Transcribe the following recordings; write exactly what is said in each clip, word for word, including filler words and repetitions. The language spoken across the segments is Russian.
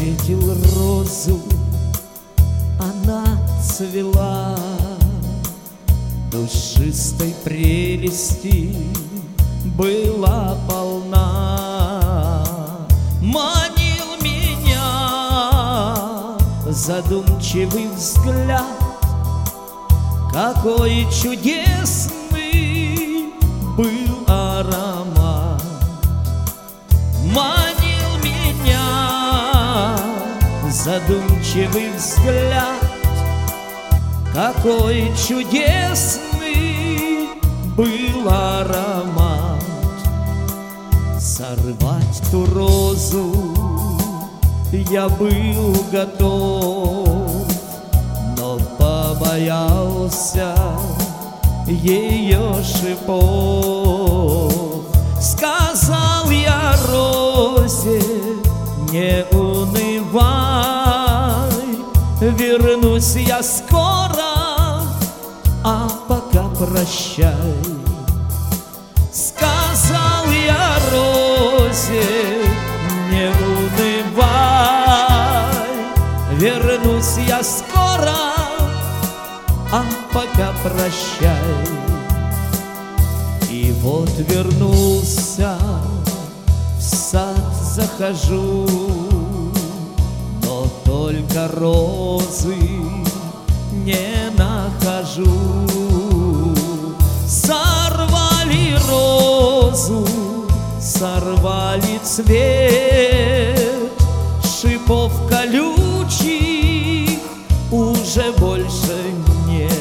встретил розу, она цвела душистой прелести, была полна. Манил меня задумчивый взгляд, какой чудесный был аромат. Манил меня задумчивый взгляд, какой чудесный был аромат. Сорвать ту розу я был готов, но побоялся ее шипов. Сказал я розе: не унывай, вернусь я скоро, а пока прощай. Сказал я розе: не унывай, вернусь я скоро, а пока прощай. И вот вернулся, в сад захожу, но только розы не нахожу. Сорвали розу, сорвали цвет, шипов колючих уже больше нет.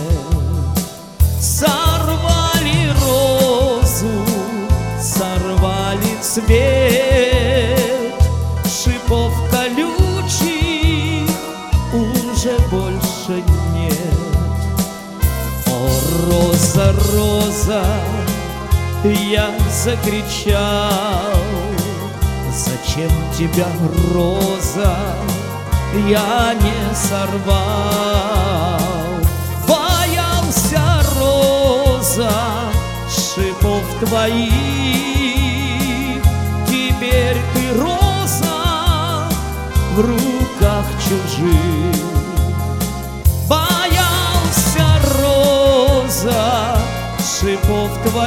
Сорвали розу, сорвали цвет, шипов колючих уже больше нет. О, роза, роза, я закричал: зачем тебя, роза, я не сорвал? Боялся, роза, шипов твоих, теперь ты, роза, в руках чужих. Боялся, роза, шипов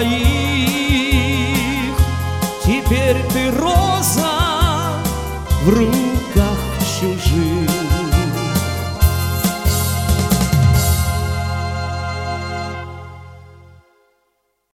твоих, теперь ты, роза, в руках чужих.